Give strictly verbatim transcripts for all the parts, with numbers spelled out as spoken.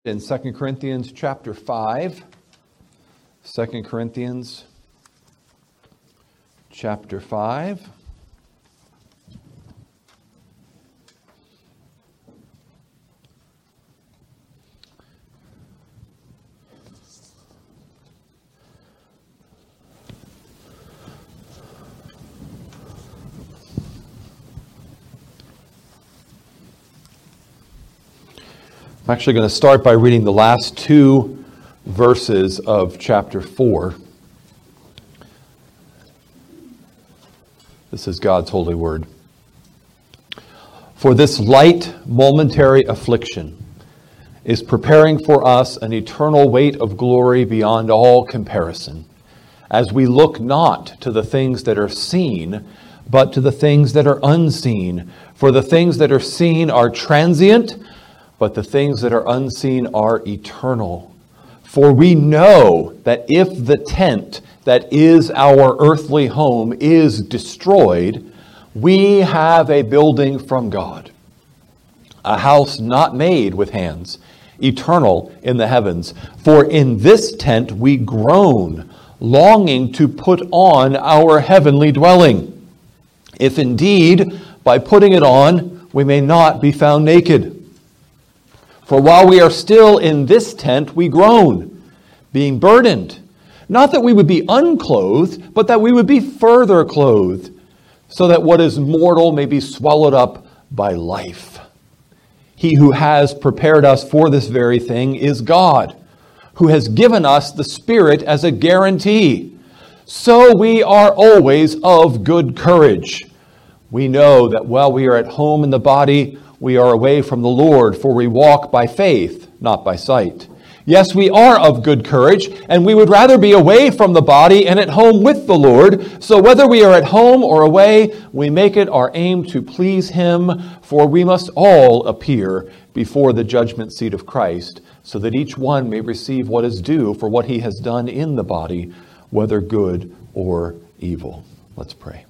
In Second Corinthians chapter five, Second Corinthians chapter five. I'm actually going to start by reading the last two verses of chapter four. This is God's holy word. For this light momentary affliction is preparing for us an eternal weight of glory beyond all comparison, as we look not to the things that are seen, but to the things that are unseen. For the things that are seen are transient, but the things that are unseen are eternal. For we know that if the tent that is our earthly home is destroyed, we have a building from God, a house not made with hands, eternal in the heavens. For in this tent we groan, longing to put on our heavenly dwelling, if indeed by putting it on we may not be found naked. For while we are still in this tent, we groan, being burdened. Not that we would be unclothed, but that we would be further clothed, so that what is mortal may be swallowed up by life. He who has prepared us for this very thing is God, who has given us the Spirit as a guarantee. So we are always of good courage. We know that while we are at home in the body, we are away from the Lord, for we walk by faith, not by sight. Yes, we are of good courage, and we would rather be away from the body and at home with the Lord. So whether we are at home or away, we make it our aim to please Him, for we must all appear before the judgment seat of Christ, so that each one may receive what is due for what he has done in the body, whether good or evil. Let's pray.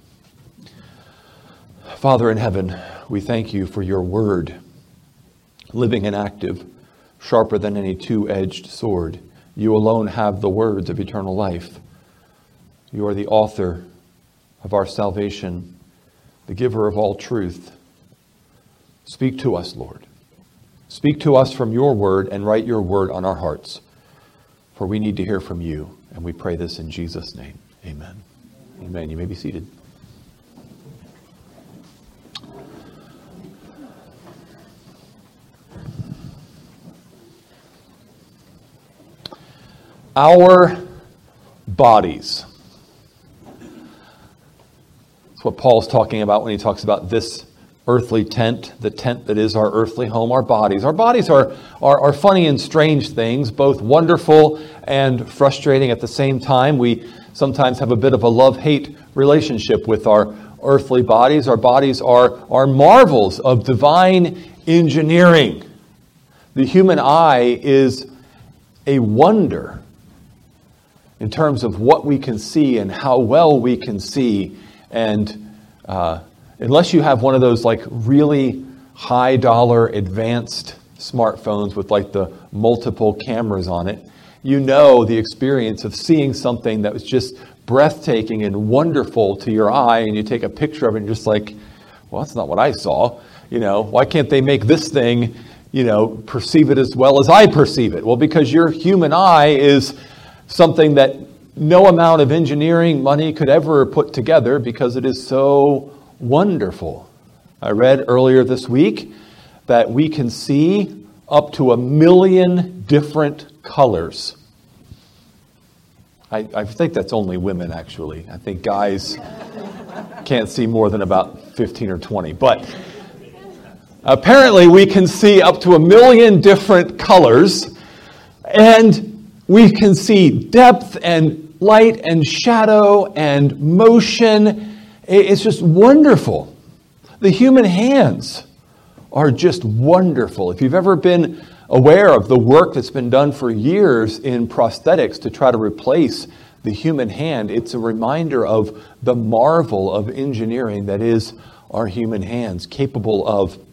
Father in heaven, we thank you for your word, living and active, sharper than any two-edged sword. You alone have the words of eternal life. You are the author of our salvation, the giver of all truth. Speak to us, Lord. Speak to us from your word and write your word on our hearts, for we need to hear from you, and we pray this in Jesus' name. Amen. Amen. You may be seated. Our bodies. That's what Paul's talking about when he talks about this earthly tent, the tent that is our earthly home, our bodies. Our bodies are, are, are funny and strange things, both wonderful and frustrating at the same time. We sometimes have a bit of a love-hate relationship with our earthly bodies. Our bodies are, are marvels of divine engineering. The human eye is a wonder in terms of what we can see and how well we can see. And uh, unless you have one of those like really high dollar advanced smartphones with like the multiple cameras on it, you know the experience of seeing something that was just breathtaking and wonderful to your eye, and you take a picture of it and you're just like, well, that's not what I saw. You know, why can't they make this thing, you know, perceive it as well as I perceive it? Well, because your human eye is something that no amount of engineering money could ever put together, because it is so wonderful. I read earlier this week that we can see up to a million different colors. I, I think that's only women, actually. I think guys can't see more than about fifteen or twenty. But apparently we can see up to a million different colors, and we can see depth and light and shadow and motion. It's just wonderful. The human hands are just wonderful. If you've ever been aware of the work that's been done for years in prosthetics to try to replace the human hand, it's a reminder of the marvel of engineering that is our human hands, capable of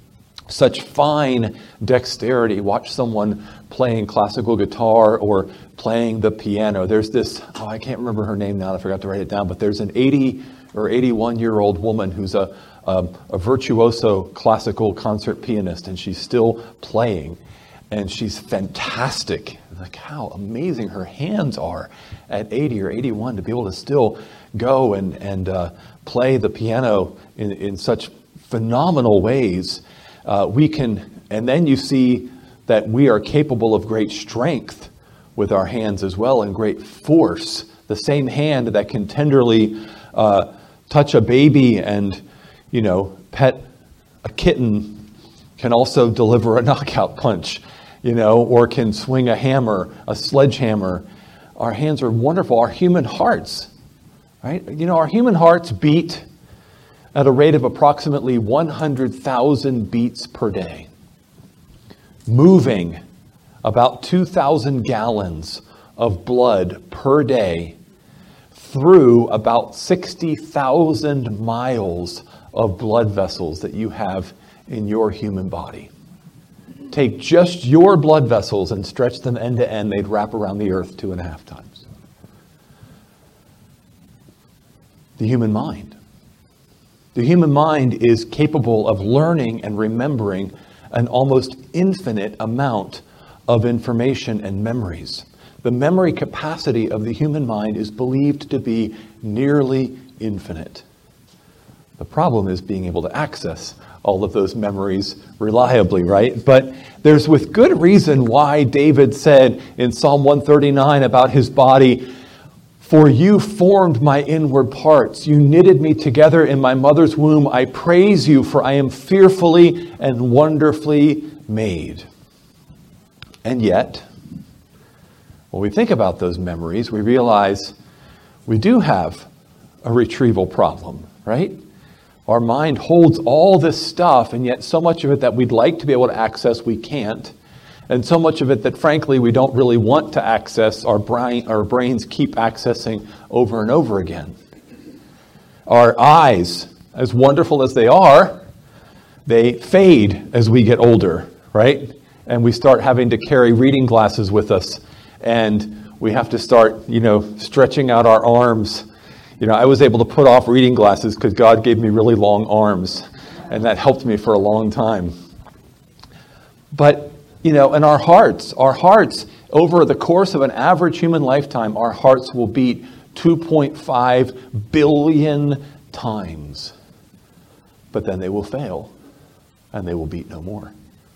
such fine dexterity. Watch someone playing classical guitar or playing the piano. There's this, oh, I can't remember her name now, I forgot to write it down, but there's an eighty or eighty-one year old woman who's a, a, a virtuoso classical concert pianist, and she's still playing, and she's fantastic. Like how amazing her hands are at eighty or eighty-one to be able to still go and, and uh, play the piano in, in such phenomenal ways. Uh, we can, and then you see that we are capable of great strength with our hands as well, and great force. The same hand that can tenderly uh, touch a baby and, you know, pet a kitten can also deliver a knockout punch, you know, or can swing a hammer, a sledgehammer. Our hands are wonderful. Our human hearts, right? You know, our human hearts beat at a rate of approximately one hundred thousand beats per day, moving about two thousand gallons of blood per day through about sixty thousand miles of blood vessels that you have in your human body. Take just your blood vessels and stretch them end to end, they'd wrap around the earth two and a half times. The human mind. The human mind is capable of learning and remembering an almost infinite amount of information and memories. The memory capacity of the human mind is believed to be nearly infinite. The problem is being able to access all of those memories reliably, right? But there's with good reason why David said in Psalm one thirty-nine about his body, "For you formed my inward parts. You knitted me together in my mother's womb. I praise you, for I am fearfully and wonderfully made." And yet, when we think about those memories, we realize we do have a retrieval problem, right? Our mind holds all this stuff, and yet so much of it that we'd like to be able to access, we can't. And so much of it that, frankly, we don't really want to access, our brain, our brains keep accessing over and over again. Our eyes, as wonderful as they are, they fade as we get older, right? And we start having to carry reading glasses with us. And we have to start, you know, stretching out our arms. You know, I was able to put off reading glasses because God gave me really long arms. And that helped me for a long time. But, you know, in our hearts, our hearts, over the course of an average human lifetime, our hearts will beat two point five billion times. But then they will fail, and they will beat no more.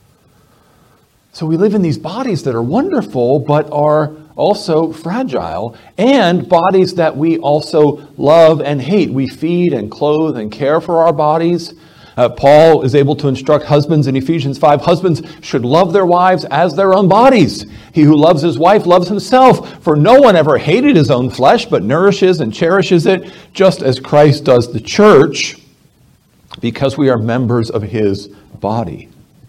So we live in these bodies that are wonderful, but are also fragile, and bodies that we also love and hate. We feed and clothe and care for our bodies. Uh, Paul is able to instruct husbands in Ephesians five. Husbands should love their wives as their own bodies. He who loves his wife loves himself. For no one ever hated his own flesh, but nourishes and cherishes it, just as Christ does the church, because we are members of his body.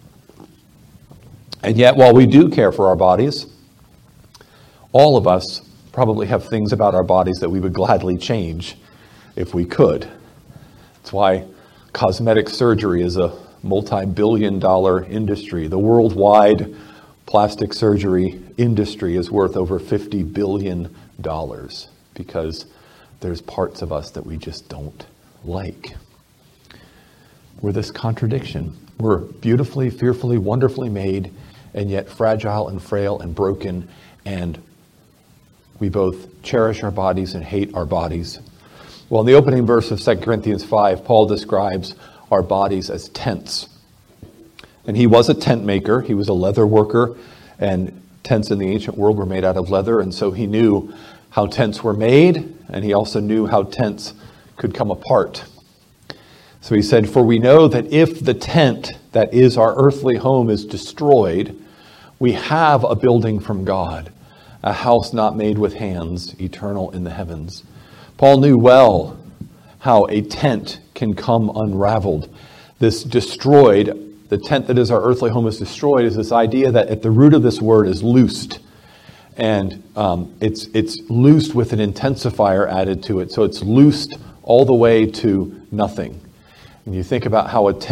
And yet, while we do care for our bodies, all of us probably have things about our bodies that we would gladly change if we could. That's why cosmetic surgery is a multi-billion dollar industry. The worldwide plastic surgery industry is worth over fifty billion dollars because there's parts of us that we just don't like. We're this contradiction. We're beautifully, fearfully, wonderfully made, and yet fragile and frail and broken, and we both cherish our bodies and hate our bodies. Well, in the opening verse of Second Corinthians five, Paul describes our bodies as tents. And he was a tent maker. He was a leather worker, and tents in the ancient world were made out of leather, and so he knew how tents were made, and he also knew how tents could come apart. So he said, "For we know that if the tent that is our earthly home is destroyed, we have a building from God, a house not made with hands, eternal in the heavens." Paul knew well how a tent can come unraveled. This destroyed, the tent that is our earthly home is destroyed, is this idea that at the root of this word is loosed. And um, it's it's loosed with an intensifier added to it. So it's loosed all the way to nothing. And you think about how a tent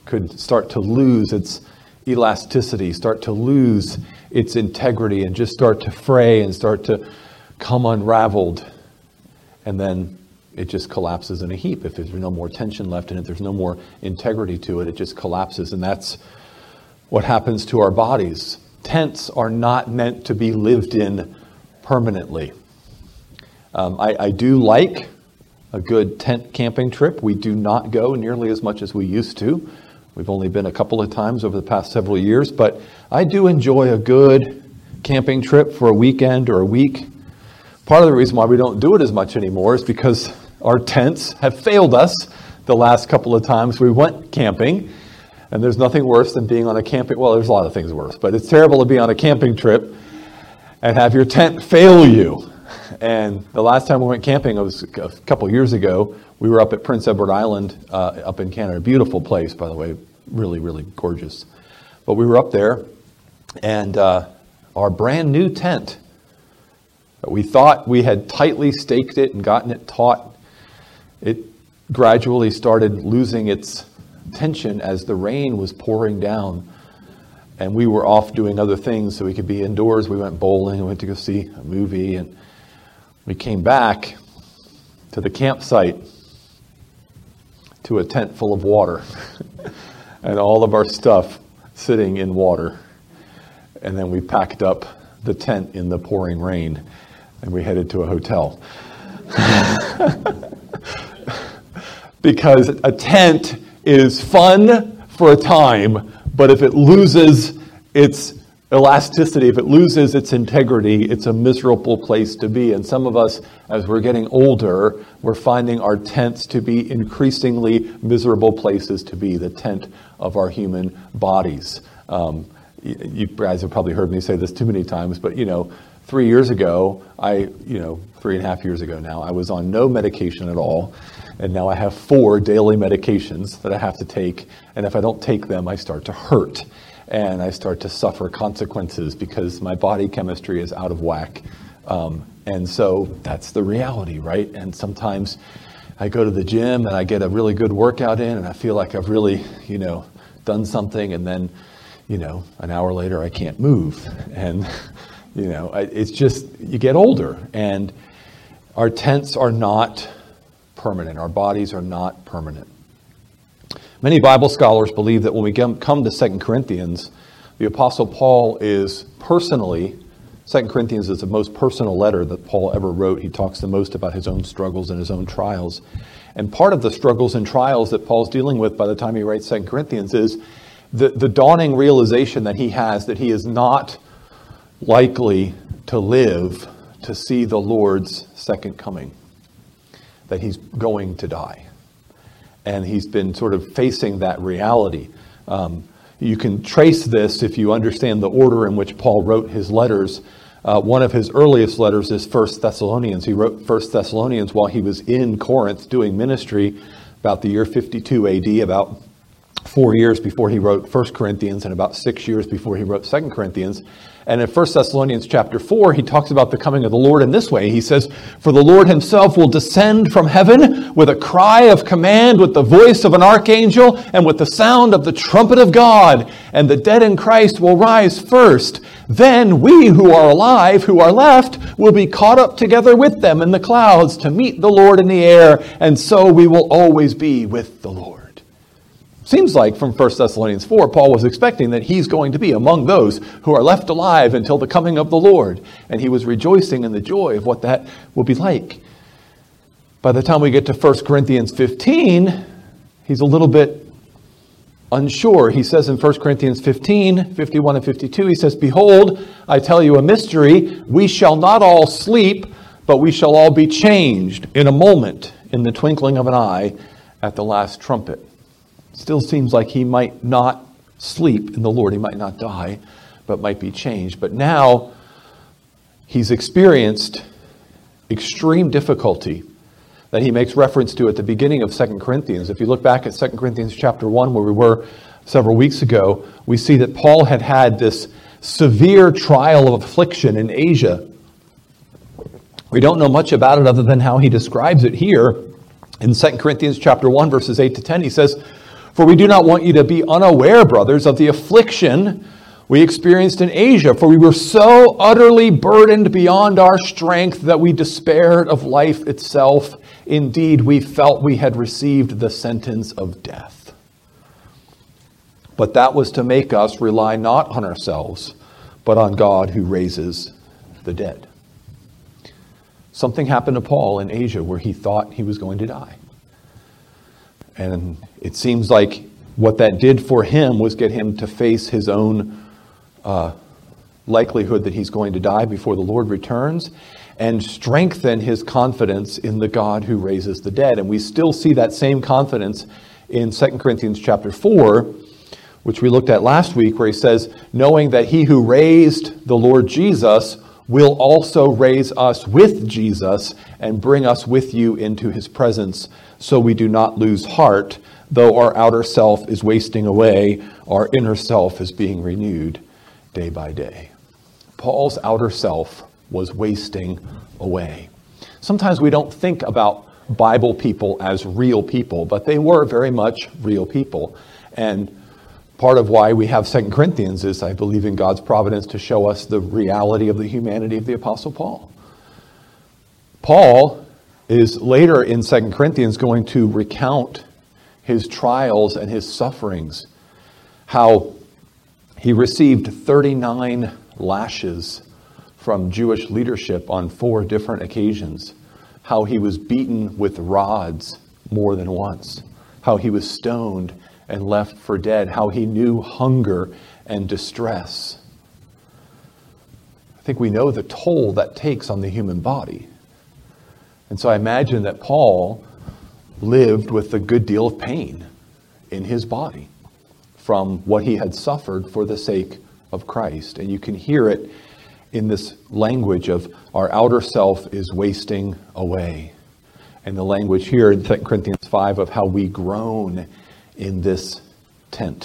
could start to lose its elasticity, start to lose its integrity, and just start to fray and start to come unraveled. And then it just collapses in a heap. If there's no more tension left in it, there's no more integrity to it, it just collapses. And that's what happens to our bodies. Tents are not meant to be lived in permanently. Um, I, I do like a good tent camping trip. We do not go nearly as much as we used to. We've only been a couple of times over the past several years, but I do enjoy a good camping trip for a weekend or a week. Part of the reason why we don't do it as much anymore is because our tents have failed us the last couple of times we went camping. And there's nothing worse than being on a camping, well, there's a lot of things worse, but it's terrible to be on a camping trip and have your tent fail you. And the last time we went camping, it was a couple years ago. We were up at Prince Edward Island, uh, up in Canada. Beautiful place, by the way, really, really gorgeous. But we were up there, and uh, our brand new tent, we thought we had tightly staked it and gotten it taut. It gradually started losing its tension as the rain was pouring down. And we were off doing other things so we could be indoors. We went bowling, we went to go see a movie, and we came back to the campsite to a tent full of water and all of our stuff sitting in water. And then we packed up the tent in the pouring rain and we headed to a hotel. Because a tent is fun for a time, but if it loses its elasticity, if it loses its integrity, it's a miserable place to be. And some of us, as we're getting older, we're finding our tents to be increasingly miserable places to be, the tent of our human bodies. Um, you guys have probably heard me say this too many times, but you know, three years ago, I, you know, three and a half years ago now, I was on no medication at all. And now I have four daily medications that I have to take. And if I don't take them, I start to hurt. And I start to suffer consequences because my body chemistry is out of whack. Um, and so that's the reality, right? And sometimes I go to the gym and I get a really good workout in and I feel like I've really, you know, done something. And then, you know, an hour later I can't move. And, you know, it's just, you get older. And our tents are not permanent. Our bodies are not permanent. Many Bible scholars believe that when we come to Second Corinthians, the Apostle Paul is personally, Second Corinthians is the most personal letter that Paul ever wrote. He talks the most about his own struggles and his own trials. And part of the struggles and trials that Paul's dealing with by the time he writes Second Corinthians is the, the dawning realization that he has that he is not likely to live to see the Lord's second coming, that he's going to die. And he's been sort of facing that reality. Um, you can trace this if you understand the order in which Paul wrote his letters. Uh, one of his earliest letters is First Thessalonians. He wrote First Thessalonians while he was in Corinth doing ministry about the year fifty-two A D, about four years before he wrote First Corinthians and about six years before he wrote Second Corinthians. And in First Thessalonians chapter four, he talks about the coming of the Lord in this way. He says, "For the Lord himself will descend from heaven with a cry of command, with the voice of an archangel, and with the sound of the trumpet of God. And the dead in Christ will rise first. Then we who are alive, who are left, will be caught up together with them in the clouds to meet the Lord in the air. And so we will always be with the Lord." Seems like from First Thessalonians four, Paul was expecting that he's going to be among those who are left alive until the coming of the Lord. And he was rejoicing in the joy of what that will be like. By the time we get to First Corinthians fifteen, he's a little bit unsure. He says in First Corinthians fifteen, fifty-one and fifty-two, he says, "Behold, I tell you a mystery. We shall not all sleep, but we shall all be changed in a moment, in the twinkling of an eye, at the last trumpet." Still seems like he might not sleep in the Lord. He might not die, but might be changed. But now he's experienced extreme difficulty that he makes reference to at the beginning of Second Corinthians. If you look back at Second Corinthians chapter one, where we were several weeks ago, we see that Paul had had this severe trial of affliction in Asia. We don't know much about it other than how he describes it here. In Second Corinthians chapter one, verses eight to ten, he says, For we do not want you to be unaware, brothers, of the affliction we experienced in Asia, for we were so utterly burdened beyond our strength that we despaired of life itself. Indeed, we felt we had received the sentence of death. But that was to make us rely not on ourselves, but on God who raises the dead. Something happened to Paul in Asia where he thought he was going to die. And it seems like what that did for him was get him to face his own uh, likelihood that he's going to die before the Lord returns, and strengthen his confidence in the God who raises the dead. And we still see that same confidence in Second Corinthians chapter four, which we looked at last week, where he says, knowing that he who raised the Lord Jesus will also raise us with Jesus and bring us with you into his presence, so we do not lose heart, though our outer self is wasting away, our inner self is being renewed day by day. Paul's outer self was wasting away. Sometimes we don't think about Bible people as real people, but they were very much real people. And part of why we have Second Corinthians is, I believe, in God's providence to show us the reality of the humanity of the Apostle Paul. Paul is later in Second Corinthians going to recount his trials and his sufferings, how he received thirty-nine lashes from Jewish leadership on four different occasions, how he was beaten with rods more than once, how he was stoned and left for dead, how he knew hunger and distress. I think we know the toll that takes on the human body. And so I imagine that Paul lived with a good deal of pain in his body from what he had suffered for the sake of Christ. And you can hear it in this language of our outer self is wasting away. And the language here in Second Corinthians five of how we groan in this tent.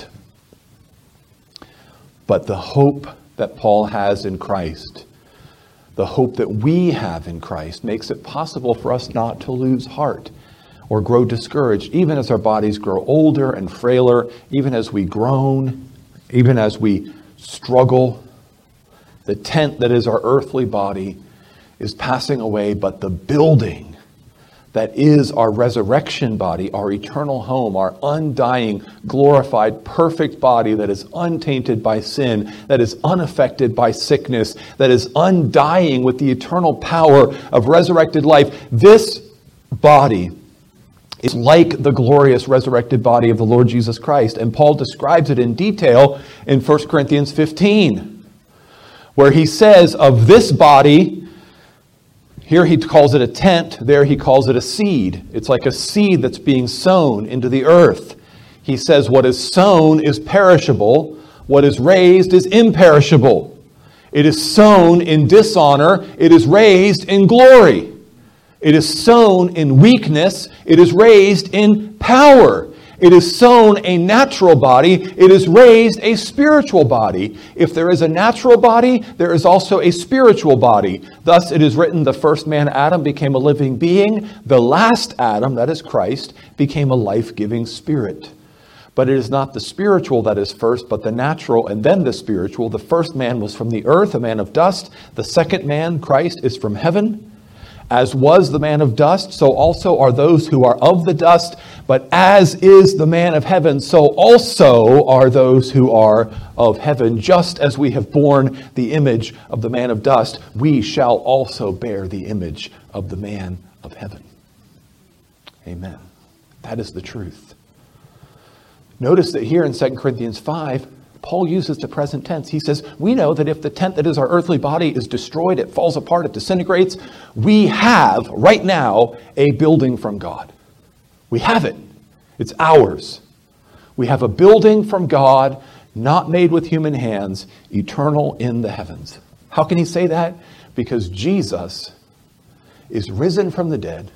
But the hope that Paul has in Christ, the hope that we have in Christ, makes it possible for us not to lose heart or grow discouraged, even as our bodies grow older and frailer, even as we groan, even as we struggle. The tent that is our earthly body is passing away, but the building that is our resurrection body, our eternal home, our undying, glorified, perfect body that is untainted by sin, that is unaffected by sickness, that is undying with the eternal power of resurrected life. This body is like the glorious resurrected body of the Lord Jesus Christ. And Paul describes it in detail in First Corinthians fifteen, where he says of this body, here he calls it a tent, there he calls it a seed. It's like a seed that's being sown into the earth. He says what is sown is perishable, what is raised is imperishable. It is sown in dishonor, it is raised in glory. It is sown in weakness, it is raised in power. It is sown a natural body, it is raised a spiritual body. If there is a natural body, there is also a spiritual body. Thus it is written, the first man, Adam, became a living being. The last Adam, that is Christ, became a life-giving spirit. But it is not the spiritual that is first, but the natural, and then the spiritual. The first man was from the earth, a man of dust. The second man, Christ, is from heaven. As was the man of dust, so also are those who are of the dust. But as is the man of heaven, so also are those who are of heaven. Just as we have borne the image of the man of dust, we shall also bear the image of the man of heaven. Amen. That is the truth. Notice that here in Second Corinthians five, Paul uses the present tense. He says, we know that if the tent that is our earthly body is destroyed, it falls apart, it disintegrates, we have right now a building from God. We have it. It's ours. We have a building from God, not made with human hands, eternal in the heavens. How can he say that? Because Jesus is risen from the dead.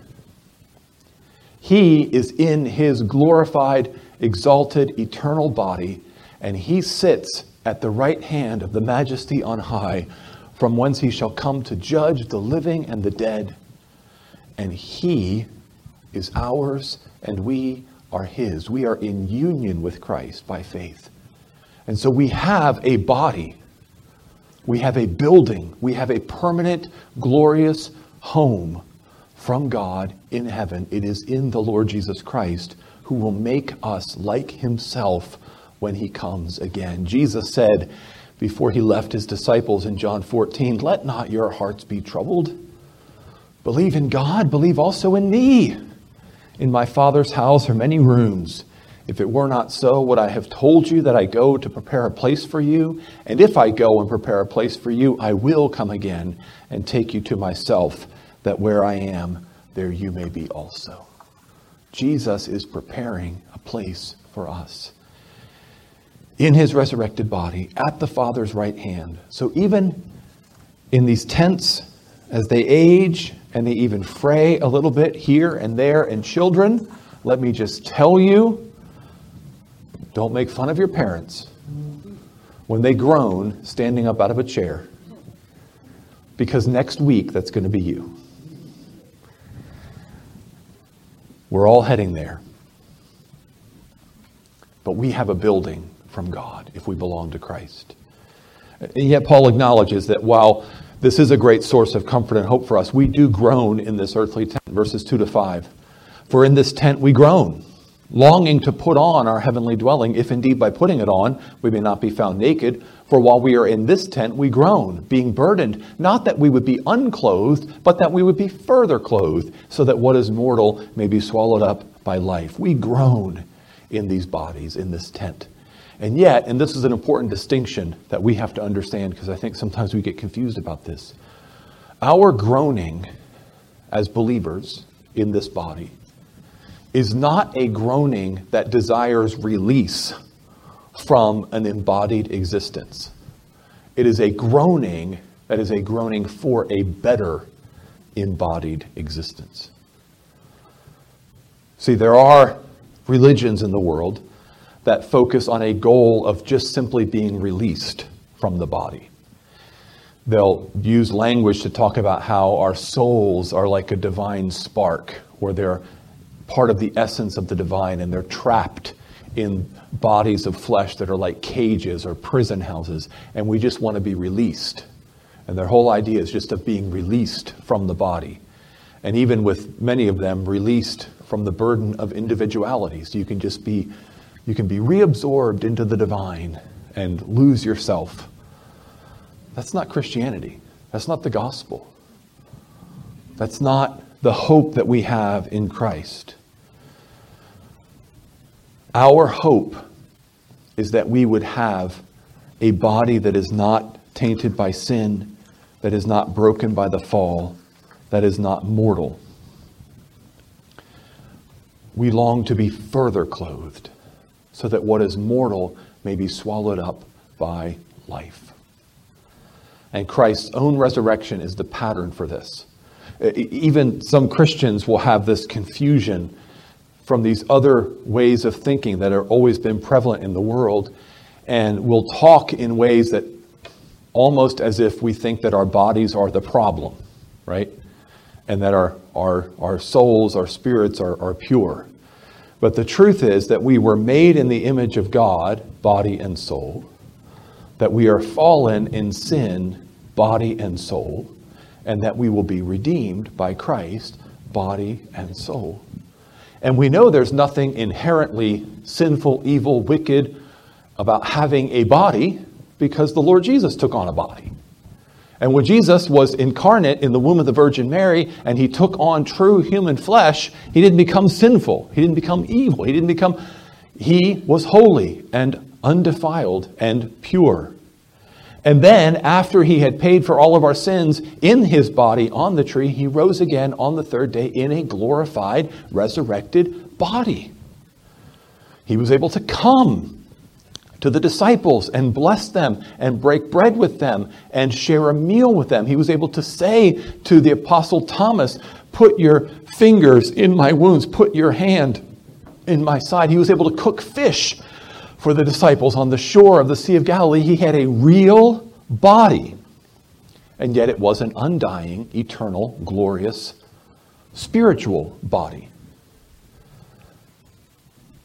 He is in his glorified, exalted, eternal body, and he sits at the right hand of the Majesty on high, from whence he shall come to judge the living and the dead. And he is ours, and we are his. We are in union with Christ by faith. And so we have a body. We have a building. We have a permanent, glorious home from God in heaven. It is in the Lord Jesus Christ, who will make us like himself when he comes again. Jesus said before he left his disciples in John fourteen, "Let not your hearts be troubled. Believe in God, believe also in me. In my Father's house are many rooms. If it were not so, would I have told you that I go to prepare a place for you? And if I go and prepare a place for you, I will come again and take you to myself, that where I am, there you may be also." Jesus is preparing a place for us in his resurrected body at the Father's right hand. So even in these tents, as they age and they even fray a little bit here and there, and children, let me just tell you, don't make fun of your parents when they groan standing up out of a chair, because next week that's going to be you. We're all heading there. But we have a building from God if we belong to Christ. And yet Paul acknowledges that while this is a great source of comfort and hope for us, we do groan in this earthly tent, verses two to five. For in this tent we groan, longing to put on our heavenly dwelling, if indeed by putting it on we may not be found naked. For while we are in this tent we groan, being burdened, not that we would be unclothed, but that we would be further clothed, so that what is mortal may be swallowed up by life. We groan in these bodies, in this tent. And yet, and this is an important distinction that we have to understand, because I think sometimes we get confused about this. Our groaning as believers in this body is not a groaning that desires release from an embodied existence. It is a groaning that is a groaning for a better embodied existence. See, there are religions in the world that focus on a goal of just simply being released from the body. They'll use language to talk about how our souls are like a divine spark, or they're part of the essence of the divine, and they're trapped in bodies of flesh that are like cages or prison houses, and we just want to be released. And their whole idea is just of being released from the body. And even with many of them, released from the burden of individuality. So you can just be, you can be reabsorbed into the divine and lose yourself. That's not Christianity. That's not the gospel. That's not the hope that we have in Christ. Our hope is that we would have a body that is not tainted by sin, that is not broken by the fall, that is not mortal. We long to be further clothed, so that what is mortal may be swallowed up by life. And Christ's own resurrection is the pattern for this. Even some Christians will have this confusion from these other ways of thinking that have always been prevalent in the world, and will talk in ways that almost as if we think that our bodies are the problem, right? And that our our, our souls, our spirits are, are pure. But the truth is that we were made in the image of God, body and soul, that we are fallen in sin, body and soul, and that we will be redeemed by Christ, body and soul. And we know there's nothing inherently sinful, evil, wicked about having a body, because the Lord Jesus took on a body. And when Jesus was incarnate in the womb of the Virgin Mary, and he took on true human flesh, he didn't become sinful. He didn't become evil. He didn't become, he was holy and undefiled and pure. And then, after he had paid for all of our sins in his body on the tree, he rose again on the third day in a glorified, resurrected body. He was able to come to the disciples and bless them and break bread with them and share a meal with them. He was able to say to the Apostle Thomas, "Put your fingers in my wounds, put your hand in my side." He was able to cook fish for the disciples on the shore of the Sea of Galilee. He had a real body, and yet it was an undying, eternal, glorious, spiritual body.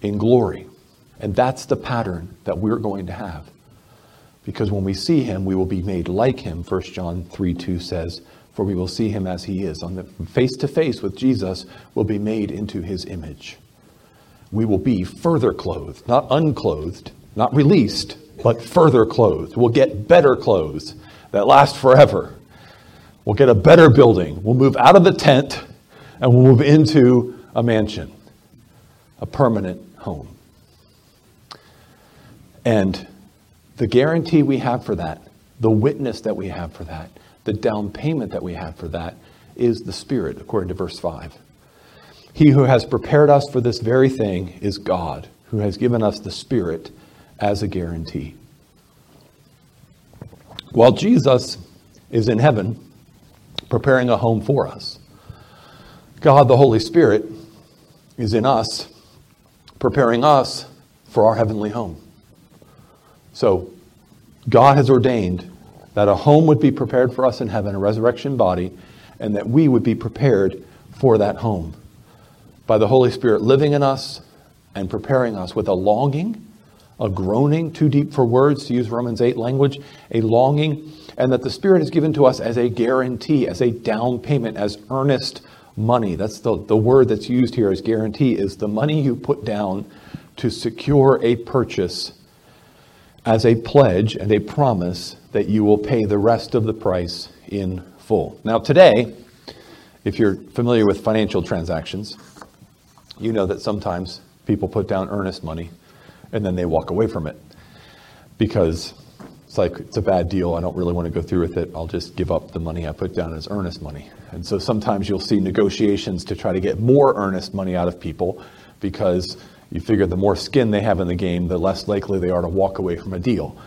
in glory. And that's the pattern that we're going to have. Because when we see him, we will be made like him, First John three two says, for we will see him as he is. On the face to face with Jesus, we'll be made into his image. We will be further clothed, not unclothed, not released, but further clothed. We'll get better clothes that last forever. We'll get a better building. We'll move out of the tent and we'll move into a mansion, a permanent home. And the guarantee we have for that, the witness that we have for that, the down payment that we have for that is the Spirit, according to verse five. He who has prepared us for this very thing is God, who has given us the Spirit as a guarantee. While Jesus is in heaven, preparing a home for us, God, the Holy Spirit, is in us, preparing us for our heavenly home. So, God has ordained that a home would be prepared for us in heaven, a resurrection body, and that we would be prepared for that home by the Holy Spirit living in us and preparing us with a longing, a groaning, too deep for words, to use Romans eight language, a longing, and that the Spirit is given to us as a guarantee, as a down payment, as earnest money. That's the, the word that's used here as guarantee, is the money you put down to secure a purchase as a pledge and a promise that you will pay the rest of the price in full. Now today, if you're familiar with financial transactions, you know that sometimes people put down earnest money and then they walk away from it because it's like, it's a bad deal. I don't really want to go through with it. I'll just give up the money I put down as earnest money. And so sometimes you'll see negotiations to try to get more earnest money out of people because you figure the more skin they have in the game, the less likely they are to walk away from a deal.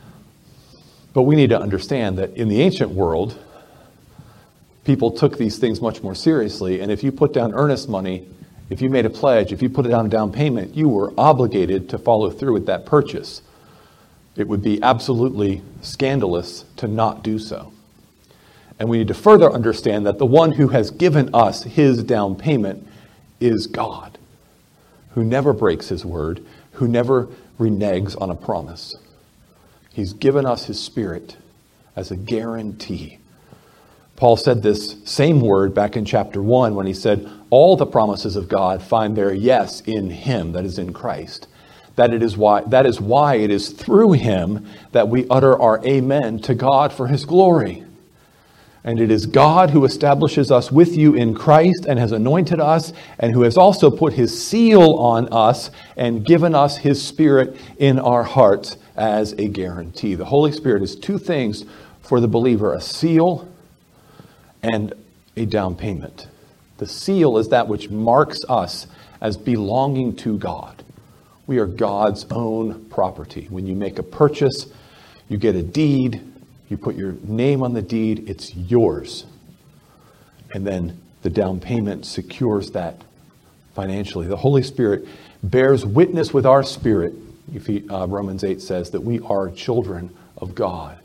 But we need to understand that in the ancient world, people took these things much more seriously. And if you put down earnest money, if you made a pledge, if you put it down a down payment, you were obligated to follow through with that purchase. It would be absolutely scandalous to not do so. And we need to further understand that the one who has given us his down payment is God, who never breaks his word, who never reneges on a promise. He's given us his Spirit as a guarantee. Paul said this same word back in chapter one when he said, all the promises of God find their yes in him, that is in Christ. That it is why, that is why it is through him that we utter our amen to God for his glory. And it is God who establishes us with you in Christ and has anointed us, and who has also put his seal on us and given us his Spirit in our hearts as a guarantee. The Holy Spirit is two things for the believer: a seal and a down payment. The seal is that which marks us as belonging to God. We are God's own property. When you make a purchase, you get a deed. You put your name on the deed, it's yours. And then the down payment secures that financially. The Holy Spirit bears witness with our spirit, if he, uh, Romans eight says, that we are children of God.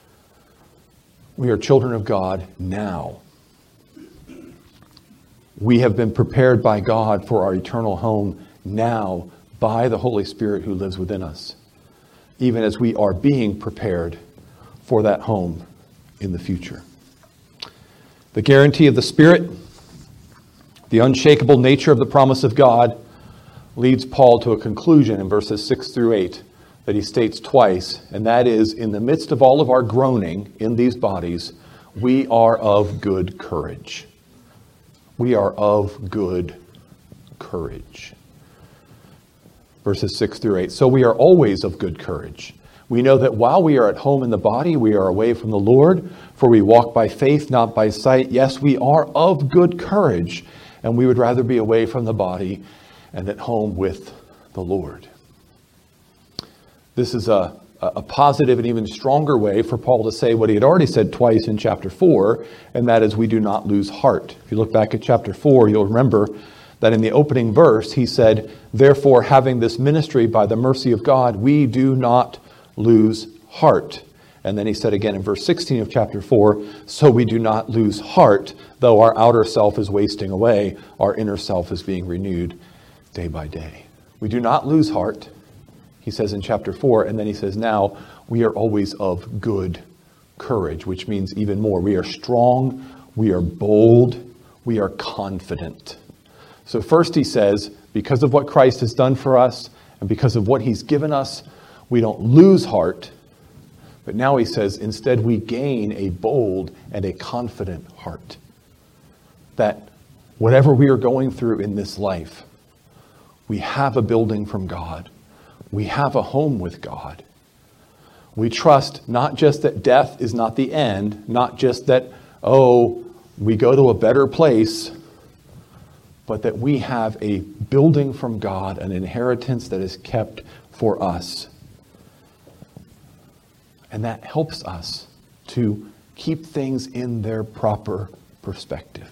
We are children of God now. We have been prepared by God for our eternal home now by the Holy Spirit who lives within us, even as we are being prepared for that home in the future. The guarantee of the Spirit, the unshakable nature of the promise of God, leads Paul to a conclusion in verses six through eight that he states twice, and that is, in the midst of all of our groaning in these bodies, we are of good courage. We are of good courage. Verses six through eight. So we are always of good courage. We know that while we are at home in the body, we are away from the Lord, for we walk by faith, not by sight. Yes, we are of good courage, and we would rather be away from the body and at home with the Lord. This is a, a positive and even stronger way for Paul to say what he had already said twice in chapter four, and that is, we do not lose heart. If you look back at chapter four, you'll remember that in the opening verse, he said, therefore, having this ministry by the mercy of God, we do not lose heart. And then he said again in verse sixteen of chapter four, so we do not lose heart, though our outer self is wasting away, our inner self is being renewed day by day. We do not lose heart, he says in chapter four, and then he says, now we are always of good courage, which means even more. We are strong, we are bold, we are confident. So first he says, because of what Christ has done for us, and because of what he's given us, we don't lose heart. But now he says, instead we gain a bold and a confident heart. That whatever we are going through in this life, we have a building from God. We have a home with God. We trust not just that death is not the end, not just that, oh, we go to a better place, but that we have a building from God, an inheritance that is kept for us. And that helps us to keep things in their proper perspective.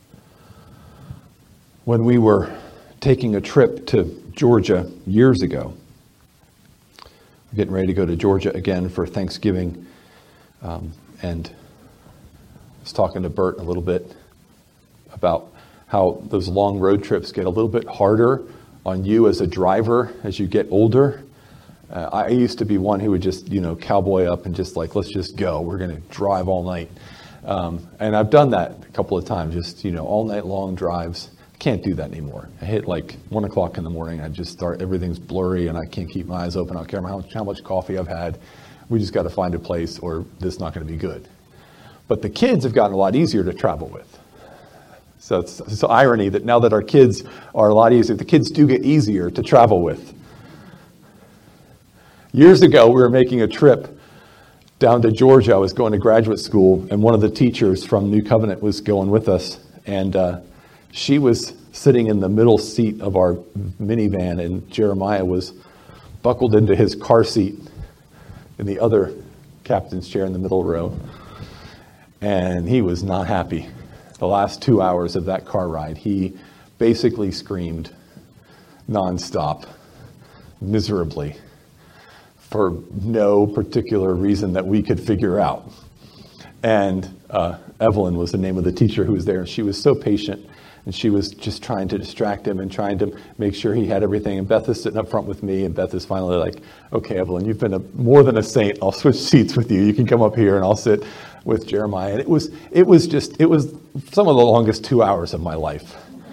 When we were taking a trip to Georgia years ago, we're getting ready to go to Georgia again for Thanksgiving, um, and I was talking to Bert a little bit about how those long road trips get a little bit harder on you as a driver as you get older. Uh, I used to be one who would just, you know, cowboy up and just like, let's just go. We're going to drive all night. Um, and I've done that a couple of times, just, you know, all night long drives. I can't do that anymore. I hit like one o'clock in the morning. I just start, everything's blurry and I can't keep my eyes open. I don't care how much, how much coffee I've had. We just got to find a place or this is not going to be good. But the kids have gotten a lot easier to travel with. So it's, it's an irony that now that our kids are a lot easier, the kids do get easier to travel with. Years ago, we were making a trip down to Georgia. I was going to graduate school, and one of the teachers from New Covenant was going with us. And uh, she was sitting in the middle seat of our minivan, and Jeremiah was buckled into his car seat in the other captain's chair in the middle row. And he was not happy. The last two hours of that car ride, he basically screamed nonstop, miserably, for no particular reason that we could figure out. And uh, Evelyn was the name of the teacher who was there, and she was so patient, and she was just trying to distract him and trying to make sure he had everything. And Beth is sitting up front with me, and Beth is finally like, okay, Evelyn, you've been a, more than a saint. I'll switch seats with you. You can come up here, and I'll sit with Jeremiah. And it was, it was just, it was some of the longest two hours of my life.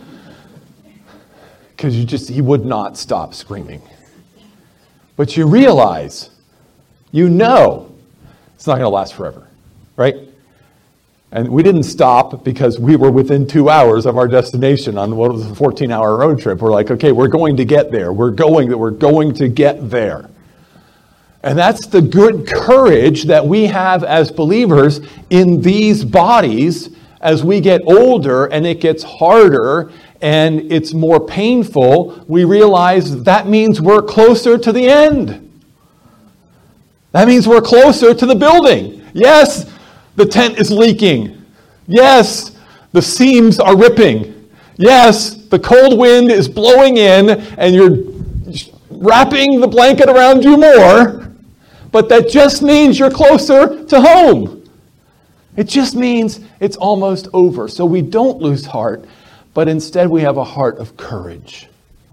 Because you just, he would not stop screaming. But you realize, you know, it's not going to last forever, right? And we didn't stop because we were within two hours of our destination on what was a fourteen-hour road trip. We're like, okay, we're going to get there. We're going, we're going to get there. And that's the good courage that we have as believers in these bodies as we get older and it gets harder and it's more painful. We realize that means we're closer to the end. That means we're closer to the building. Yes, the tent is leaking. Yes, the seams are ripping. Yes, the cold wind is blowing in and you're wrapping the blanket around you more. But that just means you're closer to home. It just means it's almost over. So we don't lose heart, but instead we have a heart of courage.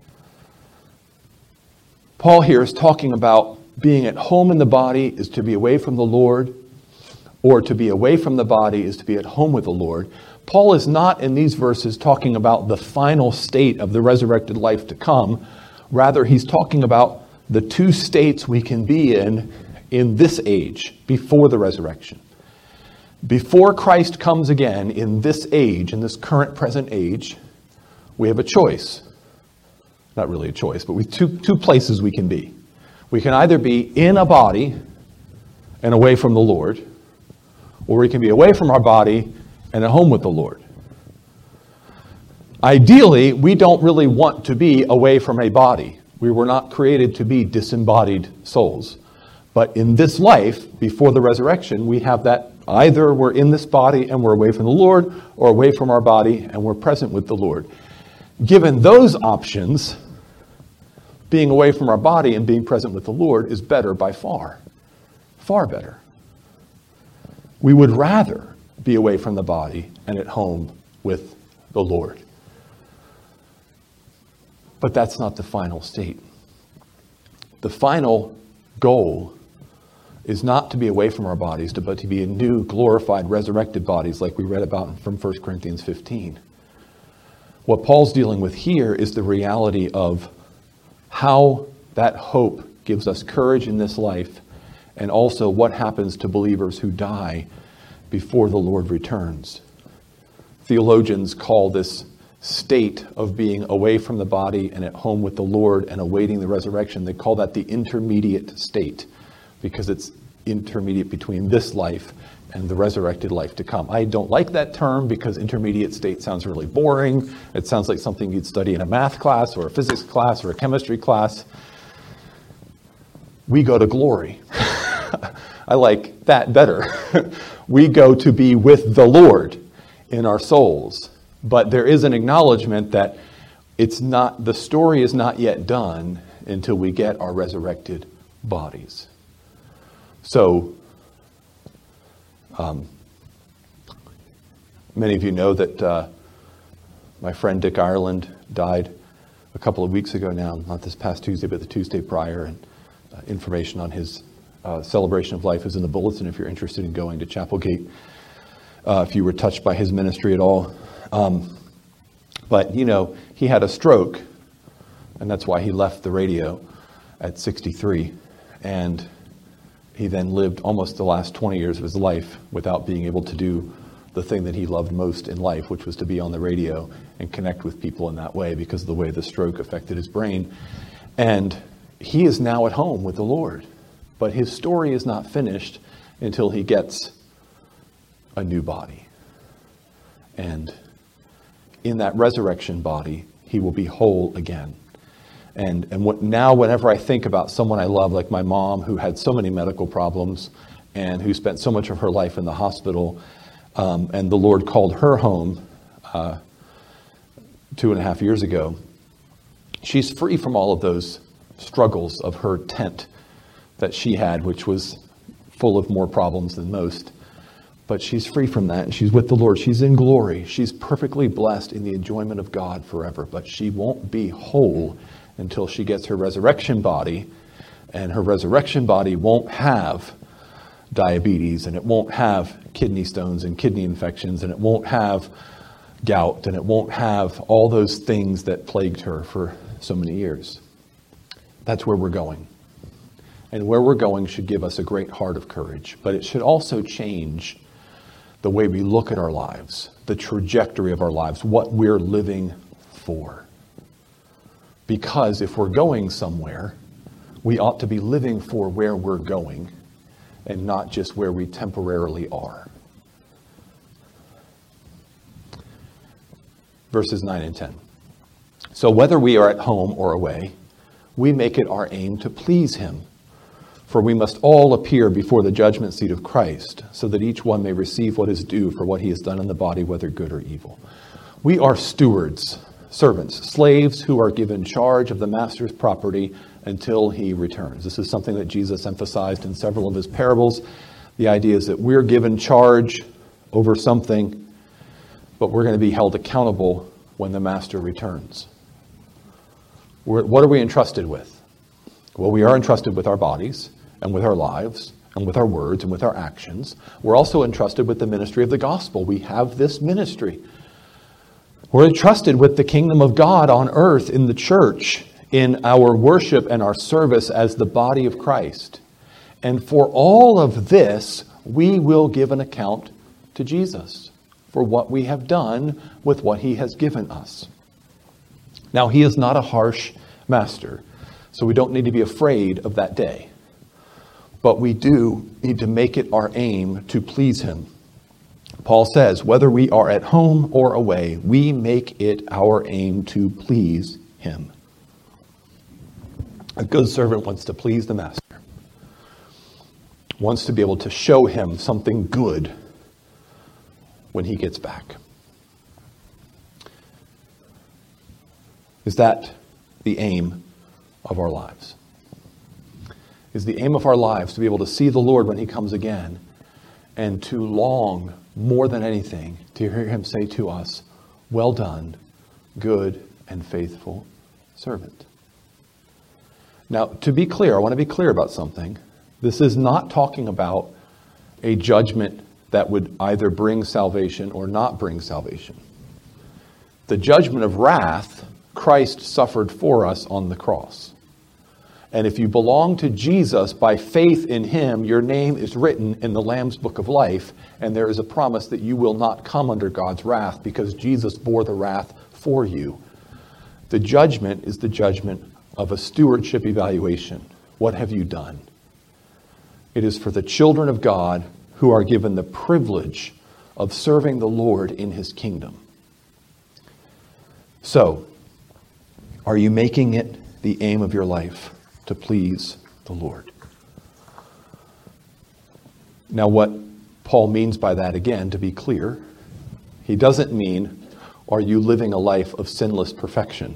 Paul here is talking about being at home in the body is to be away from the Lord, or to be away from the body is to be at home with the Lord. Paul is not in these verses talking about the final state of the resurrected life to come. Rather, he's talking about the two states we can be in in this age, before the resurrection. Before Christ comes again, in this age, in this current present age, we have a choice. Not really a choice, but we have two, two places we can be. We can either be in a body and away from the Lord, or we can be away from our body and at home with the Lord. Ideally, we don't really want to be away from a body. We were not created to be disembodied souls. But in this life, before the resurrection, we have that either we're in this body and we're away from the Lord, or away from our body and we're present with the Lord. Given those options, being away from our body and being present with the Lord is better by far. Far better. We would rather be away from the body and at home with the Lord. But that's not the final state. The final goal is not to be away from our bodies, but to be in new, glorified, resurrected bodies like we read about from First Corinthians fifteen. What Paul's dealing with here is the reality of how that hope gives us courage in this life, and also what happens to believers who die before the Lord returns. Theologians call this state of being away from the body and at home with the Lord and awaiting the resurrection, they call that the intermediate state, because it's intermediate between this life and the resurrected life to come. I don't like that term because intermediate state sounds really boring. It sounds like something you'd study in a math class or a physics class or a chemistry class. We go to glory. I like that better. We go to be with the Lord in our souls. But there is an acknowledgement that it's not, the story is not yet done until we get our resurrected bodies. So, um, many of you know that uh, my friend Dick Ireland died a couple of weeks ago now, not this past Tuesday, but the Tuesday prior, and uh, information on his uh, celebration of life is in the bulletin if you're interested in going to Chapelgate, uh, if you were touched by his ministry at all. Um, but, you know, he had a stroke, and that's why he left the radio at sixty-three. And he then lived almost the last twenty years of his life without being able to do the thing that he loved most in life, which was to be on the radio and connect with people in that way because of the way the stroke affected his brain. And he is now at home with the Lord. But his story is not finished until he gets a new body. And in that resurrection body, he will be whole again. And and what now, whenever I think about someone I love, like my mom, who had so many medical problems and who spent so much of her life in the hospital, um, and the Lord called her home uh, two and a half years ago, she's free from all of those struggles of her tent that she had, which was full of more problems than most. But she's free from that, and she's with the Lord. She's in glory. She's perfectly blessed in the enjoyment of God forever. But she won't be whole until she gets her resurrection body, and her resurrection body won't have diabetes, and it won't have kidney stones and kidney infections, and it won't have gout, and it won't have all those things that plagued her for so many years. That's where we're going. And where we're going should give us a great heart of courage, but it should also change the way we look at our lives, the trajectory of our lives, what we're living for. Because if we're going somewhere, we ought to be living for where we're going and not just where we temporarily are. Verses nine and ten. So whether we are at home or away, we make it our aim to please him. For we must all appear before the judgment seat of Christ, so that each one may receive what is due for what he has done in the body, whether good or evil. We are stewards, servants, slaves who are given charge of the master's property until he returns. This is something that Jesus emphasized in several of his parables. The idea is that we're given charge over something, but we're going to be held accountable when the master returns. We're, what are we entrusted with? Well, we are entrusted with our bodies, and with our lives, and with our words, and with our actions. We're also entrusted with the ministry of the gospel. We have this ministry. We're entrusted with the kingdom of God on earth in the church, in our worship and our service as the body of Christ. And for all of this, we will give an account to Jesus for what we have done with what he has given us. Now, he is not a harsh master, so we don't need to be afraid of that day. But we do need to make it our aim to please him. Paul says, whether we are at home or away, we make it our aim to please him. A good servant wants to please the master, wants to be able to show him something good when he gets back. Is that the aim of our lives? Is the aim of our lives to be able to see the Lord when he comes again and to long more than anything to hear him say to us, well done, good and faithful servant. Now, to be clear, I want to be clear about something. This is not talking about a judgment that would either bring salvation or not bring salvation. The judgment of wrath, Christ suffered for us on the cross. And if you belong to Jesus by faith in him, your name is written in the Lamb's Book of Life, and there is a promise that you will not come under God's wrath because Jesus bore the wrath for you. The judgment is the judgment of a stewardship evaluation. What have you done? It is for the children of God who are given the privilege of serving the Lord in his kingdom. So, are you making it the aim of your life to please the Lord? Now, what Paul means by that, again, to be clear, he doesn't mean, are you living a life of sinless perfection?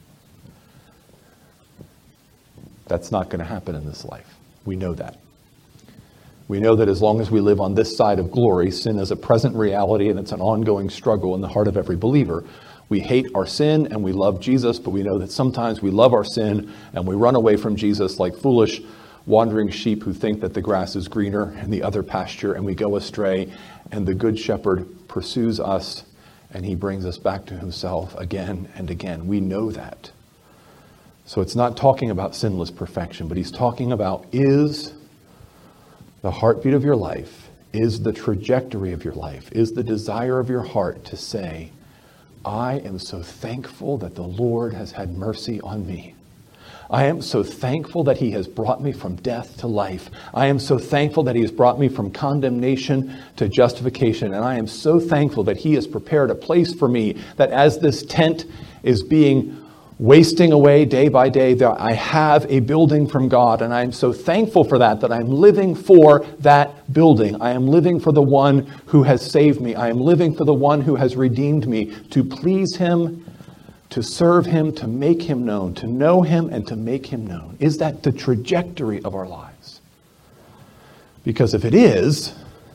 That's not going to happen in this life. We know that. We know that as long as we live on this side of glory, sin is a present reality and it's an ongoing struggle in the heart of every believer. We hate our sin and we love Jesus, but we know that sometimes we love our sin and we run away from Jesus like foolish wandering sheep who think that the grass is greener in the other pasture, and we go astray, and the good shepherd pursues us and he brings us back to himself again and again. We know that. So it's not talking about sinless perfection, but he's talking about, is the heartbeat of your life, is the trajectory of your life, is the desire of your heart to say, I am so thankful that the Lord has had mercy on me. I am so thankful that he has brought me from death to life. I am so thankful that he has brought me from condemnation to justification. And I am so thankful that he has prepared a place for me, that as this tent is being wasting away day by day, that I have a building from God. And I am so thankful for that, that I'm living for that building. I am living for the one who has saved me. I am living for the one who has redeemed me, to please him, to serve him, to make him known, to know him and to make him known. Is that the trajectory of our lives? Because if it is,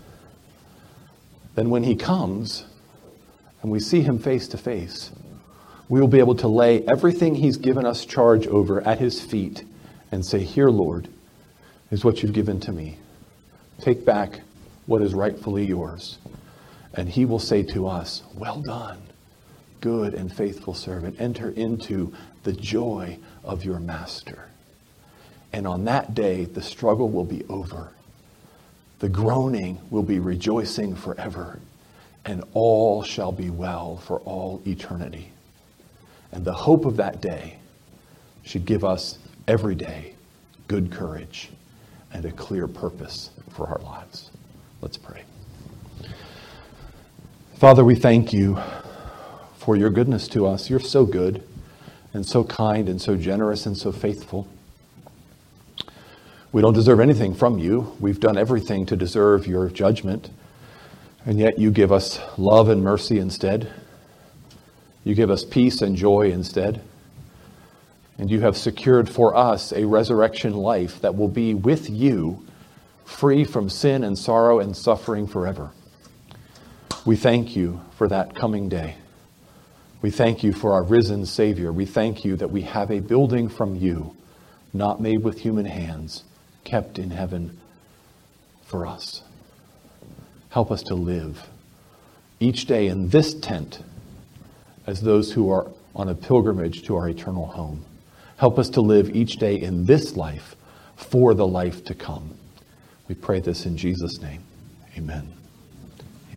then when he comes and we see him face to face, we will be able to lay everything he's given us charge over at his feet and say, here, Lord, is what you've given to me. Take back what is rightfully yours. And he will say to us, well done, good and faithful servant. Enter into the joy of your master. And on that day, the struggle will be over. The groaning will be rejoicing forever. And all shall be well for all eternity. And the hope of that day should give us every day good courage and a clear purpose for our lives. Let's pray. Father, we thank you for your goodness to us. You're so good and so kind and so generous and so faithful. We don't deserve anything from you. We've done everything to deserve your judgment. And yet you give us love and mercy instead. You give us peace and joy instead. And you have secured for us a resurrection life that will be with you, free from sin and sorrow and suffering forever. We thank you for that coming day. We thank you for our risen Savior. We thank you that we have a building from you, not made with human hands, kept in heaven for us. Help us to live each day in this tent as those who are on a pilgrimage to our eternal home. Help us to live each day in this life for the life to come. We pray this in Jesus' name. Amen.